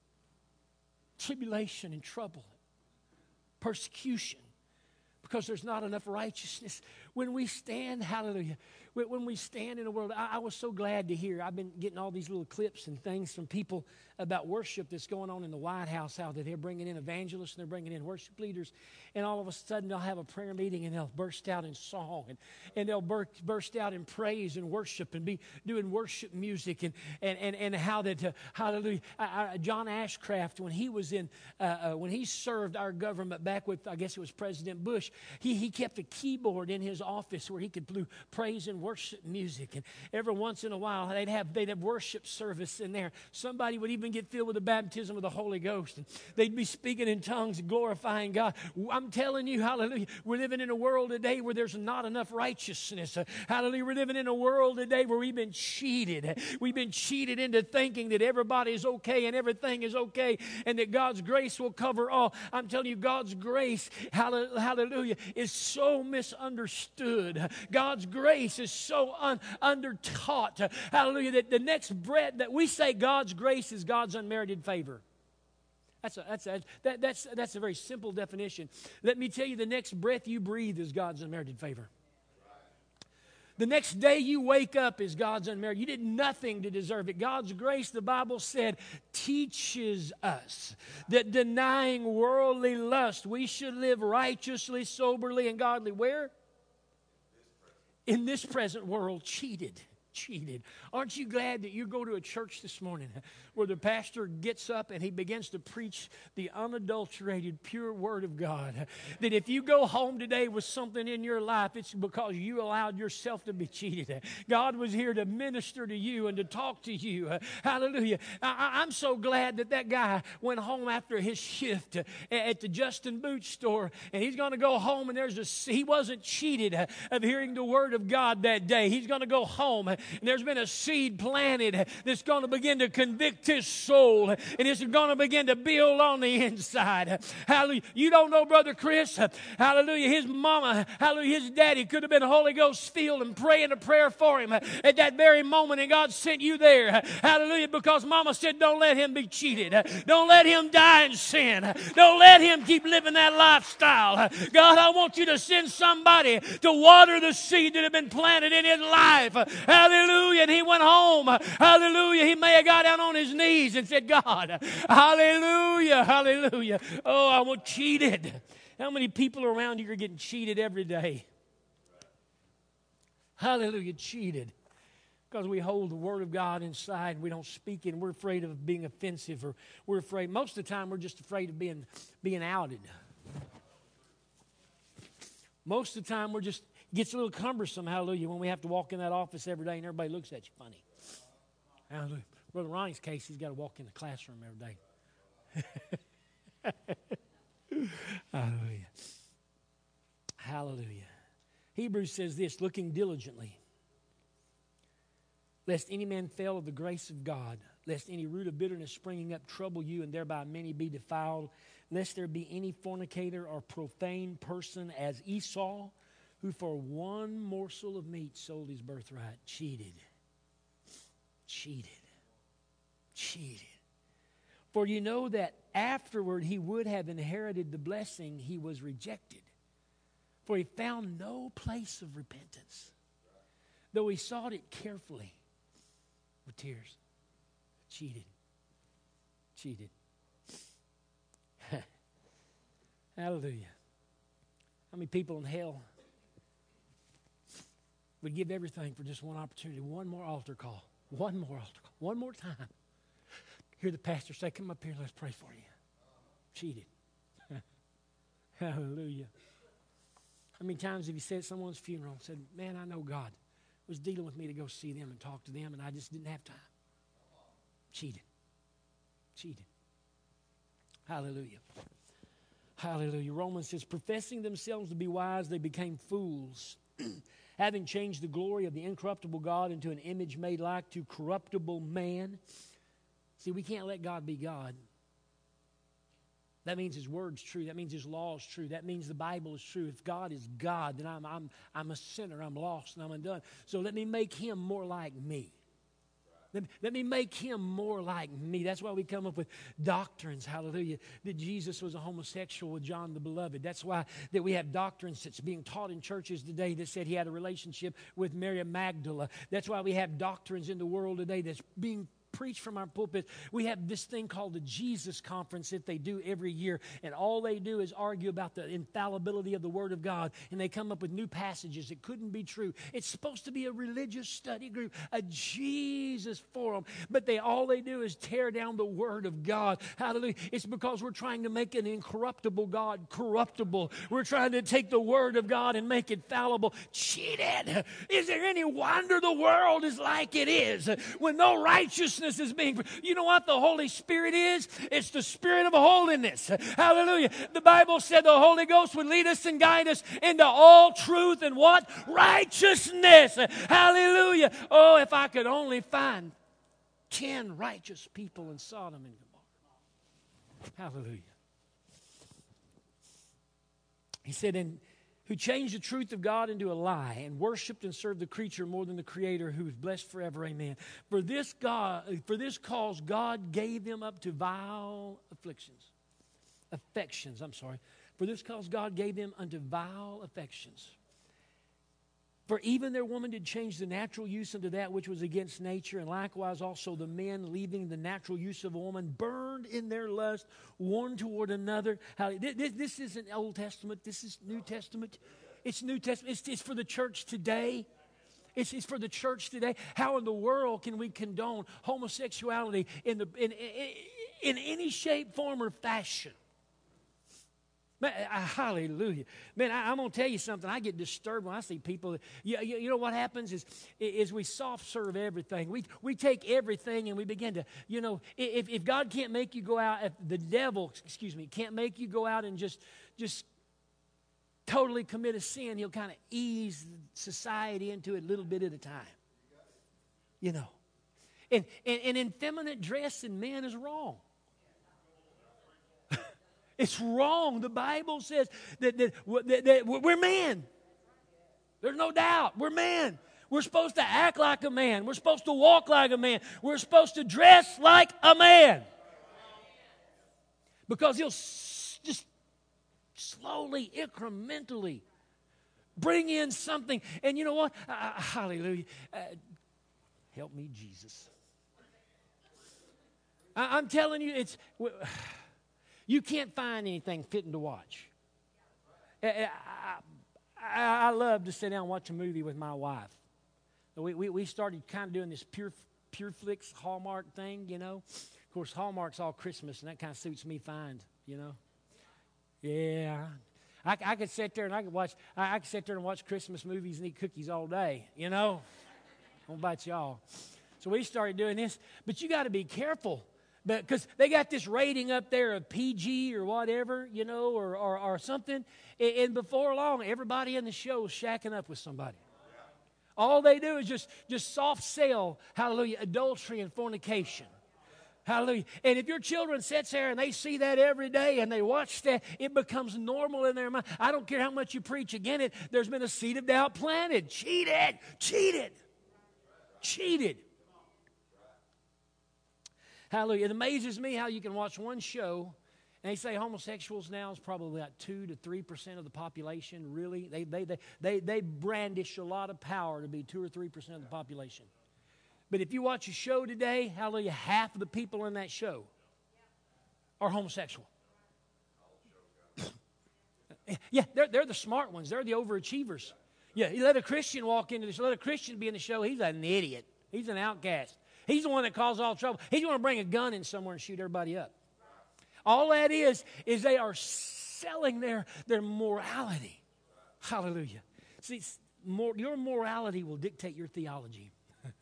tribulation and trouble, persecution, because there's not enough righteousness. When we stand, hallelujah, when we stand in the world, I, I was so glad to hear. I've been getting all these little clips and things from people about worship that's going on in the White House, how that they're bringing in evangelists and they're bringing in worship leaders, and all of a sudden they'll have a prayer meeting and they'll burst out in song and, and they'll bur- burst out in praise and worship and be doing worship music and and and, and how that uh, hallelujah. I, I, John Ashcraft, when he was in uh, uh, when he served our government back with, I guess it was President Bush, he he kept a keyboard in his office where he could do praise and worship music, and every once in a while they'd have they'd have worship service in there. Somebody would even get filled with the baptism of the Holy Ghost, and they'd be speaking in tongues and glorifying God. I'm telling you, hallelujah, we're living in a world today where there's not enough righteousness. Uh, hallelujah, we're living in a world today where we've been cheated. We've been cheated into thinking that everybody is okay and everything is okay and that God's grace will cover all. I'm telling you, God's grace, hallelujah, is so misunderstood. God's grace is so un- undertaught. Hallelujah, that the next breath that we say God's grace is God's unmerited favor. That's a, that's, a, that, that's, that's a very simple definition. Let me tell you, the next breath you breathe is God's unmerited favor. The next day you wake up is God's unmerited. You did nothing to deserve it. God's grace, the Bible said, teaches us that denying worldly lust, we should live righteously, soberly, and godly. Where? In this present world, cheated. Cheated. Aren't you glad that you go to a church this morning where the pastor gets up and he begins to preach the unadulterated, pure word of God? That if you go home today with something in your life, it's because you allowed yourself to be cheated. God was here to minister to you and to talk to you. Hallelujah. I, I'm so glad that that guy went home after his shift at the Justin Boot store, and he's going to go home, and there's a, he wasn't cheated of hearing the word of God that day. He's going to go home, and there's been a seed planted that's going to begin to convict his soul, and it's going to begin to build on the inside. Hallelujah. You don't know Brother Chris. Hallelujah. His mama, hallelujah, his daddy could have been Holy Ghost filled and praying a prayer for him at that very moment, and God sent you there. Hallelujah. Because mama said, don't let him be cheated. Don't let him die in sin. Don't let him keep living that lifestyle. God, I want you to send somebody to water the seed that had been planted in his life. Hallelujah. And he went home. Hallelujah. He may have got down on his knees and said, God, hallelujah, hallelujah. Oh, I was cheated. How many people around you are getting cheated every day? Hallelujah, cheated. Because we hold the Word of God inside and we don't speak it, and we're afraid of being offensive, or we're afraid, most of the time we're just afraid of being, being outed. Most of the time we're just, it gets a little cumbersome, hallelujah, when we have to walk in that office every day and everybody looks at you funny. Hallelujah. Brother Ronnie's case, he's got to walk in the classroom every day. Hallelujah. Hallelujah. Hebrews says this, looking diligently, lest any man fail of the grace of God, lest any root of bitterness springing up trouble you, and thereby many be defiled, lest there be any fornicator or profane person as Esau, who for one morsel of meat sold his birthright. Cheated. Cheated. Cheated. For you know that afterward he would have inherited the blessing, he was rejected. For he found no place of repentance, though he sought it carefully with tears. Cheated. Cheated. Hallelujah. How many people in hell would give everything for just one opportunity, one more altar call, one more altar call, one more time? Hear the pastor say, come up here, let's pray for you. Cheated. Hallelujah. How many times have you said at someone's funeral and said, man, I know God was dealing with me to go see them and talk to them, and I just didn't have time. Cheated. Cheated. Hallelujah. Hallelujah. Romans says, professing themselves to be wise, they became fools, having changed the glory of the incorruptible God into an image made like to corruptible man. See, we can't let God be God. That means His Word's true. That means His law is true. That means the Bible is true. If God is God, then I'm, I'm, I'm a sinner. I'm lost and I'm undone. So let me make Him more like me. Let me, let me make Him more like me. That's why we come up with doctrines, hallelujah, that Jesus was a homosexual with John the Beloved. That's why that we have doctrines that's being taught in churches today that said He had a relationship with Mary Magdalene. That's why we have doctrines in the world today that's being preach from our pulpit. We have this thing called the Jesus Conference that they do every year, and all they do is argue about the infallibility of the Word of God, and they come up with new passages that couldn't be true. It's supposed to be a religious study group, a Jesus forum, but they all they do is tear down the Word of God. Hallelujah. It's because we're trying to make an incorruptible God corruptible. We're trying to take the Word of God and make it fallible. Cheated. Is there any wonder the world is like it is when no righteousness is being, you know what the Holy Spirit is? It's the Spirit of holiness. Hallelujah. The Bible said the Holy Ghost would lead us and guide us into all truth and what? Righteousness. Hallelujah. Oh, if I could only find ten righteous people in Sodom and Gomorrah. Hallelujah. He said, and who changed the truth of God into a lie and worshiped and served the creature more than the Creator, who is blessed forever. Amen. For this God, for this cause, God gave them up to vile afflictions, affections. I'm sorry. For this cause, God gave them unto vile affections. For even their woman did change the natural use unto that which was against nature, and likewise also the men, leaving the natural use of a woman, burned in their lust one toward another. How, this, this isn't Old Testament. This is New Testament. It's New Testament. It's, it's for the church today. It's, it's for the church today. How in the world can we condone homosexuality in, the, in, in, in any shape, form, or fashion? Man, I, hallelujah. Man, I, I'm going to tell you something. I get disturbed when I see people. You, you, you know what happens is, is we soft serve everything. We, we take everything and we begin to, you know, if, if God can't make you go out, if the devil, excuse me, can't make you go out and just, just totally commit a sin, he'll kind of ease society into it a little bit at a time. You know. And, and, and effeminate dress in men is wrong. It's wrong. The Bible says that, that, that, that we're men. There's no doubt. We're men. We're supposed to act like a man. We're supposed to walk like a man. We're supposed to dress like a man. Because he'll s- just slowly, incrementally bring in something. And you know what? Uh, hallelujah. Uh, help me, Jesus. I, I'm telling you, it's... You can't find anything fitting to watch. I, I, I love to sit down and watch a movie with my wife. We, we, we started kind of doing this pure, pure flicks Hallmark thing, you know. Of course, Hallmark's all Christmas, and that kind of suits me fine, you know. Yeah. I, I could sit there and I could watch, I, I could sit there and watch Christmas movies and eat cookies all day, you know. I don't bite y'all. So we started doing this. But you got to be careful. Because they got this rating up there of P G or whatever, you know, or, or, or something. And, and before long, everybody in the show is shacking up with somebody. All they do is just, just soft sell, hallelujah, adultery and fornication. Hallelujah. And if your children sits there and they see that every day and they watch that, it becomes normal in their mind. I don't care how much you preach against it. There's been a seed of doubt planted. Cheated. Cheated. Cheated. Hallelujah. It amazes me how you can watch one show, and they say homosexuals now is probably about two to three percent of the population. Really? They, they, they, they, they brandish a lot of power to be two or three percent of the population. But if you watch a show today, hallelujah, half of the people in that show are homosexual. Yeah, they're, they're the smart ones. They're the overachievers. Yeah, you let a Christian walk into this, let a Christian be in the show, he's an idiot. He's an outcast. He's the one that caused all trouble. He's going to bring a gun in somewhere and shoot everybody up. All that is, is they are selling their, their morality. Hallelujah. See, more, your morality will dictate your theology.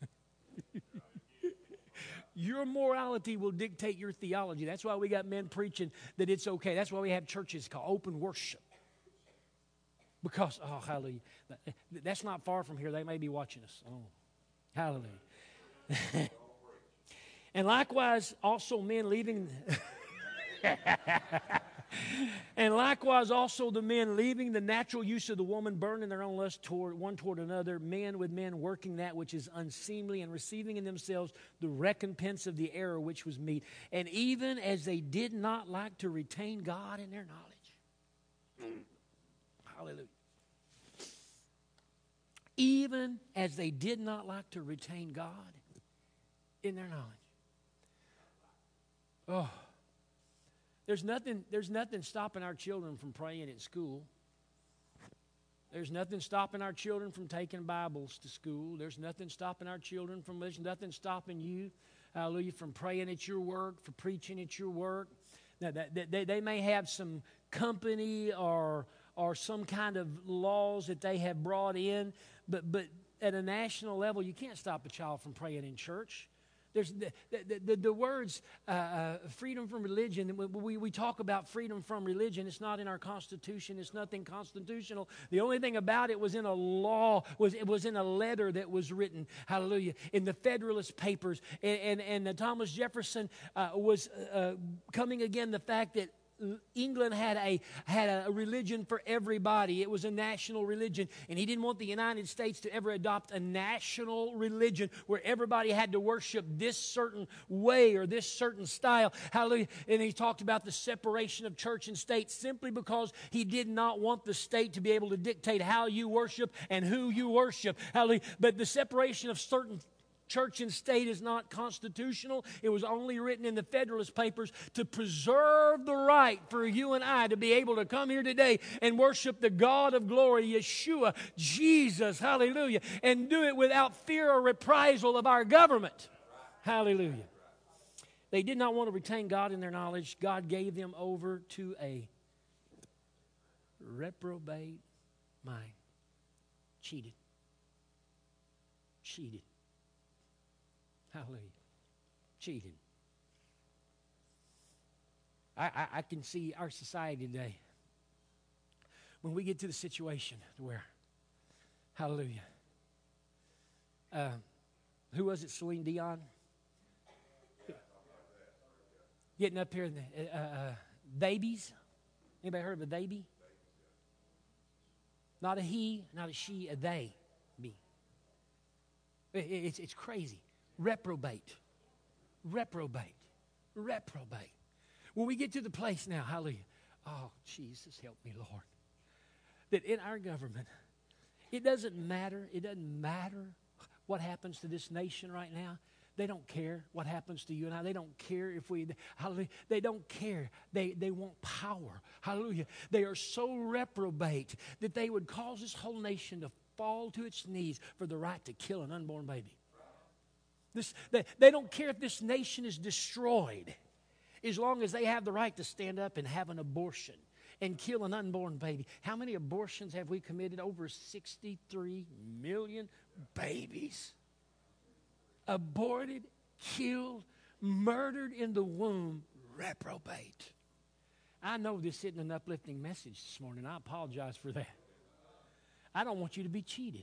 Your morality will dictate your theology. That's why we got men preaching that it's okay. That's why we have churches called open worship. Because, oh, hallelujah. That's not far from here. They may be watching us. Oh, hallelujah. And likewise, also men leaving... And likewise also the men, leaving the natural use of the woman, burning their own lust toward one toward another, men with men working that which is unseemly, and receiving in themselves the recompense of the error which was meet. And even as they did not like to retain God in their knowledge. Hallelujah. Even as they did not like to retain God in their knowledge. Oh. There's nothing, there's nothing stopping our children from praying at school. There's nothing stopping our children from taking Bibles to school. There's nothing stopping our children from, there's nothing stopping you, hallelujah, from praying at your work, for preaching at your work. Now, that, they, they may have some company or, or some kind of laws that they have brought in, but, but at a national level, you can't stop a child from praying in church. There's the, the, the, the words uh, uh, freedom from religion. We, we talk about freedom from religion. It's not in our Constitution. It's nothing constitutional. The only thing about it was in a law, was it was in a letter that was written, hallelujah, in the Federalist Papers. And, and, and uh, Thomas Jefferson uh, was uh, coming again the fact that England had a had a religion for everybody. It was a national religion, and he didn't want the United States to ever adopt a national religion where everybody had to worship this certain way or this certain style. Hallelujah. And he talked about the separation of church and state simply because he did not want the state to be able to dictate how you worship and who you worship. Hallelujah. But the separation of certain church and state is not constitutional. It was only written in the Federalist Papers to preserve the right for you and I to be able to come here today and worship the God of glory, Yeshua, Jesus, hallelujah, and do it without fear or reprisal of our government. Hallelujah. They did not want to retain God in their knowledge. God gave them over to a reprobate mind. Cheated. Cheated. Hallelujah. Cheated. I, I, I can see our society today. When we get to the situation where, hallelujah. Uh, who was it, Celine Dion? Getting up here, in the, uh, uh, babies. Anybody heard of a baby? Not a he, not a she, a they. Be. It, it's, it's crazy. Reprobate. Reprobate. Reprobate. When we get to the place now, hallelujah. Oh, Jesus, help me, Lord. That in our government, it doesn't matter. It doesn't matter what happens to this nation right now. They don't care what happens to you and I. They don't care if we, hallelujah. They don't care. They, they want power. Hallelujah. They are so reprobate that they would cause this whole nation to fall to its knees for the right to kill an unborn baby. This, they, they don't care if this nation is destroyed as long as they have the right to stand up and have an abortion and kill an unborn baby. How many abortions have we committed? Over sixty-three million babies. Aborted, killed, murdered in the womb, reprobate. I know this isn't an uplifting message this morning. I apologize for that. I don't want you to be cheated.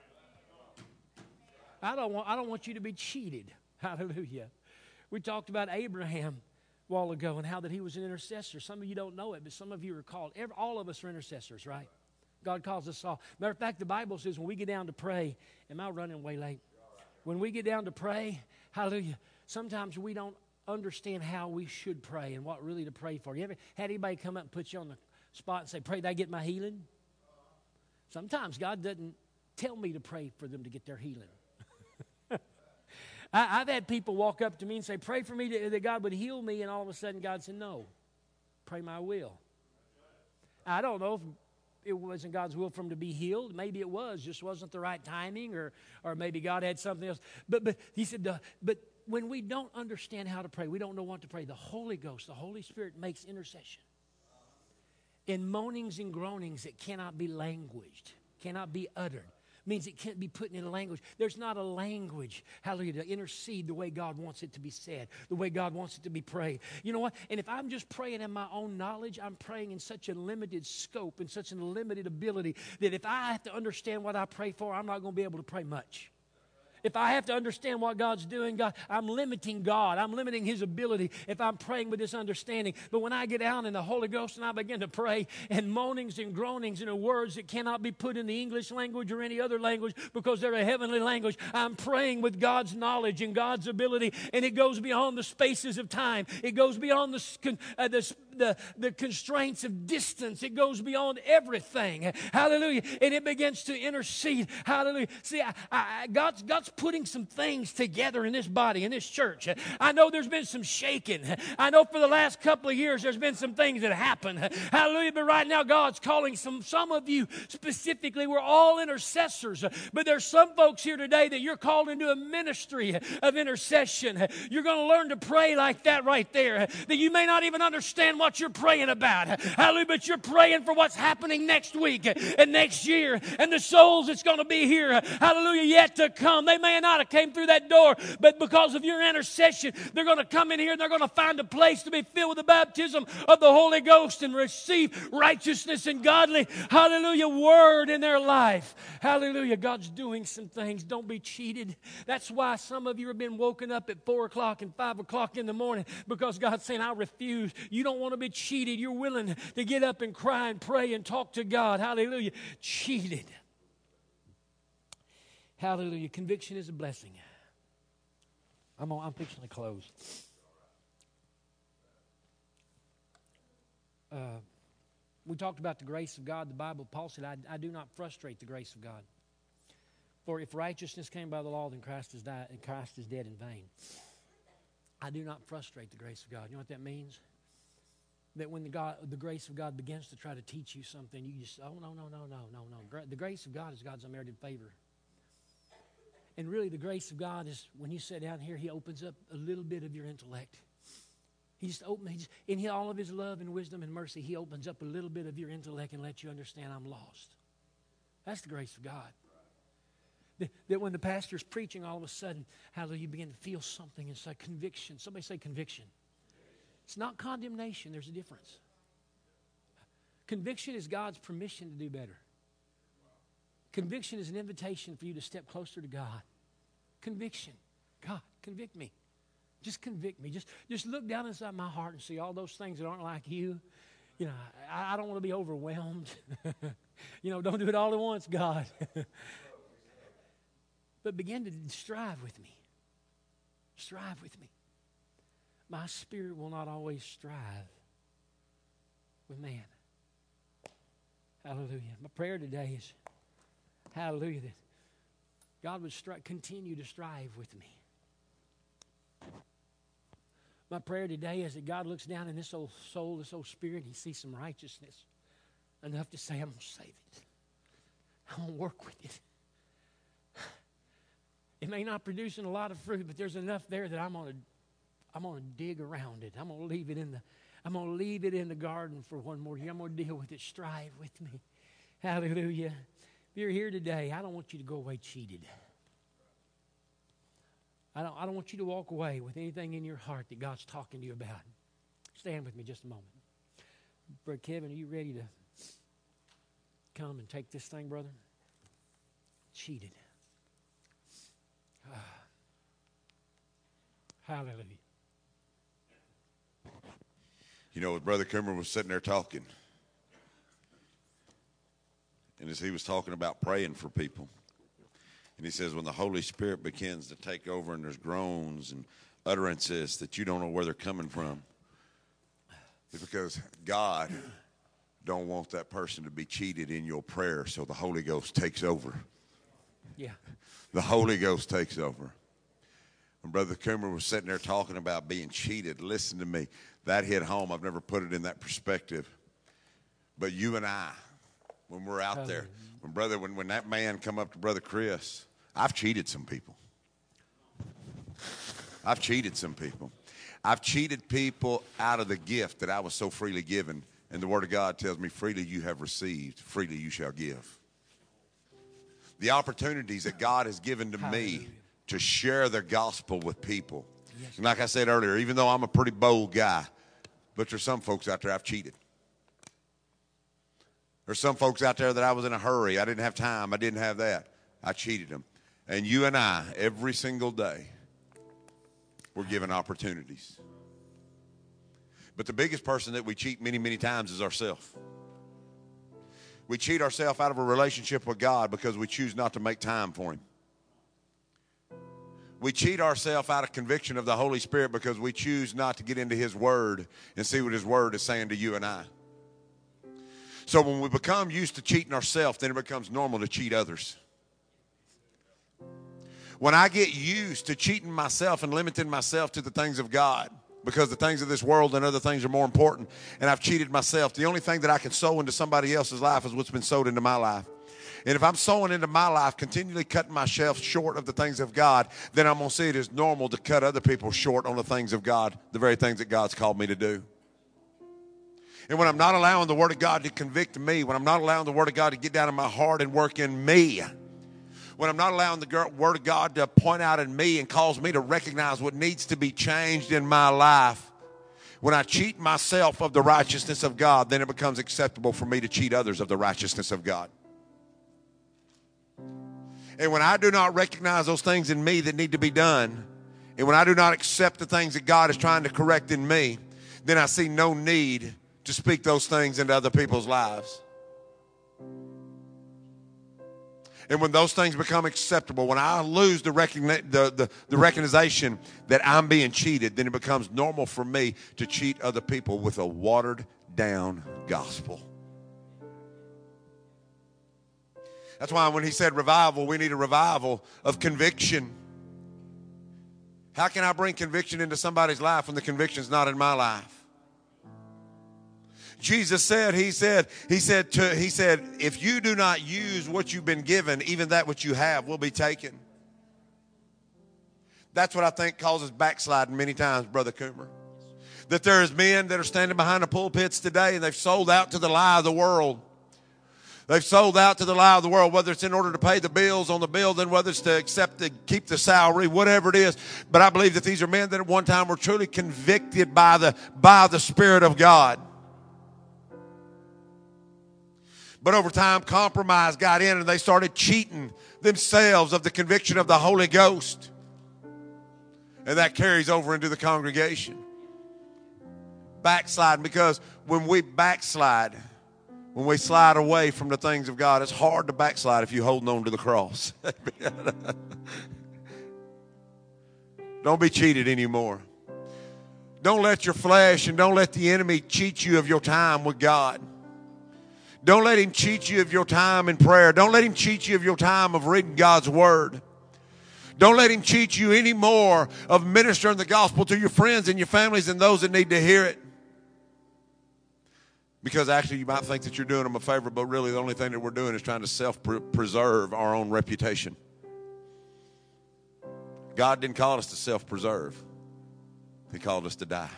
I don't want, I don't want you to be cheated. Hallelujah. We talked about Abraham a while ago and how that he was an intercessor. Some of you don't know it, but some of you are called. Every, all of us are intercessors, right? God calls us all. Matter of fact, the Bible says when we get down to pray, am I running way late? When we get down to pray, hallelujah, sometimes we don't understand how we should pray and what really to pray for. You ever had anybody come up and put you on the spot and say, pray that I get my healing? Sometimes God doesn't tell me to pray for them to get their healing. I, I've had people walk up to me and say, pray for me to, that God would heal me, and all of a sudden God said, no, pray my will. I don't know if it wasn't God's will for him to be healed. Maybe it was, just wasn't the right timing, or or maybe God had something else. But but he said, uh, but when we don't understand how to pray, we don't know what to pray, the Holy Ghost, the Holy Spirit makes intercession. In moanings and groanings that cannot be languaged, cannot be uttered. Means it can't be put in a language. There's not a language, hallelujah, to intercede the way God wants it to be said, the way God wants it to be prayed. You know what? And if I'm just praying in my own knowledge, I'm praying in such a limited scope and such a limited ability that if I have to understand what I pray for, I'm not going to be able to pray much. If I have to understand what God's doing, God, I'm limiting God. I'm limiting His ability if I'm praying with this understanding. But when I get out in the Holy Ghost and I begin to pray, and moanings and groanings and words that cannot be put in the English language or any other language because they're a heavenly language, I'm praying with God's knowledge and God's ability, and it goes beyond the spaces of time. It goes beyond the, uh, the, the, the constraints of distance. It goes beyond everything. Hallelujah. And it begins to intercede. Hallelujah. See, I, I, God's, God's putting some things together in this body, in this church. I know there's been some shaking. I know for the last couple of years there's been some things that happened. Hallelujah. But right now God's calling some, some of you specifically. We're all intercessors. But there's some folks here today that you're called into a ministry of intercession. You're going to learn to pray like that right there. That you may not even understand what you're praying about. Hallelujah. But you're praying for what's happening next week and next year and the souls that's going to be here. Hallelujah. Yet to come. They may not have came through that door, but because of your intercession, they're going to come in here and they're going to find a place to be filled with the baptism of the Holy Ghost and receive righteousness and godly, hallelujah, word in their life. Hallelujah. God's doing some things. Don't be cheated. That's why some of you have been woken up at four o'clock and five o'clock in the morning, because God's saying, I refuse. You don't want to be cheated. You're willing to get up and cry and pray and talk to God. Hallelujah. Cheated. Hallelujah. Conviction is a blessing. I'm, on, I'm fixing to close. Uh, we talked about the grace of God. The Bible, Paul said, I, I do not frustrate the grace of God. For if righteousness came by the law, then Christ is, died, and Christ is dead in vain. I do not frustrate the grace of God. You know what that means? That when the, God, the grace of God begins to try to teach you something, you just, oh, no, no, no, no, no, no. The grace of God is God's unmerited favor. And really, the grace of God is when you sit down here, He opens up a little bit of your intellect. He just opens, in all of His love and wisdom and mercy, He opens up a little bit of your intellect and lets you understand I'm lost. That's the grace of God. That, that when the pastor's preaching, all of a sudden, hallelujah, you begin to feel something inside. Conviction. Somebody say conviction. It's not condemnation. There's a difference. Conviction is God's permission to do better. Conviction is an invitation for you to step closer to God. Conviction. God, convict me. Just convict me. Just, just look down inside my heart and see all those things that aren't like you. You know, I, I don't want to be overwhelmed. You know, don't do it all at once, God. But begin to strive with me. Strive with me. My spirit will not always strive with man. Hallelujah. My prayer today is, hallelujah, that God would stri- continue to strive with me. My prayer today is that God looks down in this old soul, this old spirit, He sees some righteousness enough to say, I'm going to save it. I'm going to work with it. It may not produce a lot of fruit, but there's enough there that I'm going to I'm going to dig around it. I'm going to leave it in the I'm going to leave it in the garden for one more year. I'm going to deal with it. Strive with me. Hallelujah. If you're here today, I don't want you to go away cheated. I don't, I don't want you to walk away with anything in your heart that God's talking to you about. Stand with me just a moment. Brother Kevin, are you ready to come and take this thing, brother? Cheated. Ah. Hallelujah. You know, Brother Kimmer was sitting there talking, and as he was talking about praying for people, and he says when the Holy Spirit begins to take over and there's groans and utterances that you don't know where they're coming from, it's because God don't want that person to be cheated in your prayer, so the Holy Ghost takes over. Yeah. The Holy Ghost takes over. When Brother Coomer was sitting there talking about being cheated, listen to me. That hit home. I've never put it in that perspective. But you and I, when we're out there, when brother, when, when that man come up to Brother Chris, I've cheated some people. I've cheated some people. I've cheated people out of the gift that I was so freely given. And the Word of God tells me, freely you have received, freely you shall give. The opportunities that God has given to Hallelujah. Me to share the gospel with people. Yes. And like I said earlier, even though I'm a pretty bold guy, but there's some folks out there I've cheated. There's some folks out there that I was in a hurry. I didn't have time. I didn't have that. I cheated them. And you and I, every single day, we're given opportunities. But the biggest person that we cheat many, many times is ourselves. We cheat ourselves out of a relationship with God because we choose not to make time for Him. We cheat ourselves out of conviction of the Holy Spirit because we choose not to get into His Word and see what His Word is saying to you and I. So when we become used to cheating ourselves, then it becomes normal to cheat others. When I get used to cheating myself and limiting myself to the things of God, because the things of this world and other things are more important, and I've cheated myself, the only thing that I can sow into somebody else's life is what's been sowed into my life. And if I'm sowing into my life, continually cutting myself short of the things of God, then I'm going to see it as normal to cut other people short on the things of God, the very things that God's called me to do. And when I'm not allowing the Word of God to convict me, when I'm not allowing the Word of God to get down in my heart and work in me, when I'm not allowing the Word of God to point out in me and cause me to recognize what needs to be changed in my life, when I cheat myself of the righteousness of God, then it becomes acceptable for me to cheat others of the righteousness of God. And when I do not recognize those things in me that need to be done, and when I do not accept the things that God is trying to correct in me, then I see no need to speak those things into other people's lives. And when those things become acceptable, when I lose the, recogni- the, the, the recognition that I'm being cheated, then it becomes normal for me to cheat other people with a watered-down gospel. That's why when he said revival, we need a revival of conviction. How can I bring conviction into somebody's life when the conviction's not in my life? Jesus said, he said, he said, to, he said, if you do not use what you've been given, even that which you have will be taken. That's what I think causes backsliding many times, Brother Coomer. That there is men that are standing behind the pulpits today and they've sold out to the lie of the world. They've sold out to the lie of the world, whether it's in order to pay the bills on the building, whether it's to accept the, keep the salary, whatever it is. But I believe that these are men that at one time were truly convicted by the, by the Spirit of God. But over time, compromise got in and they started cheating themselves of the conviction of the Holy Ghost. And that carries over into the congregation. Backsliding, because when we backslide, when we slide away from the things of God, it's hard to backslide if you're holding on to the cross. Don't be cheated anymore. Don't let your flesh and don't let the enemy cheat you of your time with God. Don't let him cheat you of your time in prayer. Don't let him cheat you of your time of reading God's Word. Don't let him cheat you any more of ministering the gospel to your friends and your families and those that need to hear it. Because actually you might think that you're doing them a favor, but really the only thing that we're doing is trying to self-preserve our own reputation. God didn't call us to self-preserve. He called us to die.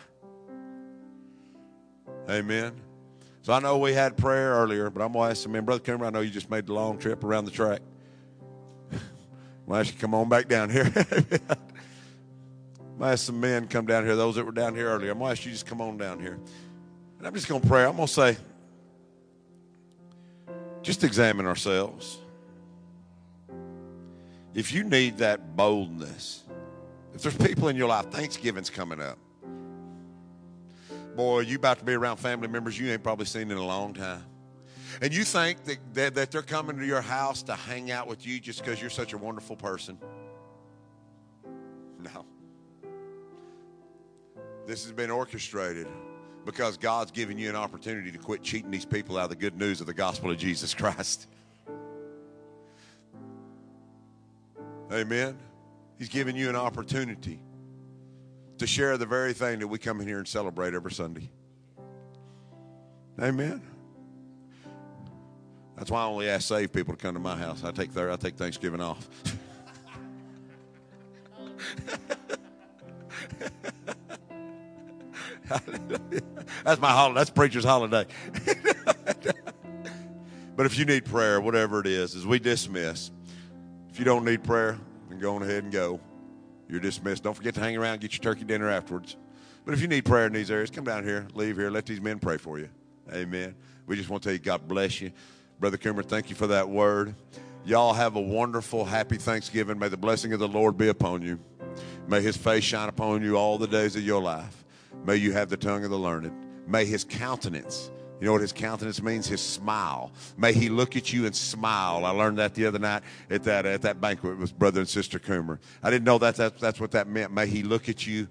Amen. So I know we had prayer earlier, but I'm going to ask some men. Brother Coomer, I know you just made the long trip around the track. I'm going to ask you to come on back down here. I'm going to ask some men come down here, those that were down here earlier. I'm going to ask you to just come on down here. And I'm just going to pray. I'm going to say, just examine ourselves. If you need that boldness, if there's people in your life, Thanksgiving's coming up. Boy, you about to be around family members you ain't probably seen in a long time. And you think that, that, that they're coming to your house to hang out with you just because you're such a wonderful person. No. This has been orchestrated because God's given you an opportunity to quit cheating these people out of the good news of the gospel of Jesus Christ. Amen. He's given you an opportunity to share the very thing that we come in here and celebrate every Sunday. Amen. That's why I only ask saved people to come to my house. I take their, I take Thanksgiving off. That's my holiday. That's preacher's holiday. But if you need prayer, whatever it is, as we dismiss, if you don't need prayer, then go on ahead and go. You're dismissed. Don't forget to hang around and get your turkey dinner afterwards. But if you need prayer in these areas, come down here, leave here, let these men pray for you. Amen. We just want to tell you God bless you. Brother Coomer, thank you for that word. Y'all have a wonderful, happy Thanksgiving. May the blessing of the Lord be upon you. May his face shine upon you all the days of your life. May you have the tongue of the learned. May his countenance, you know what his countenance means? His smile. May he look at you and smile. I learned that the other night at that at that banquet with Brother and Sister Coomer. I didn't know that, that that's what that meant. May he look at you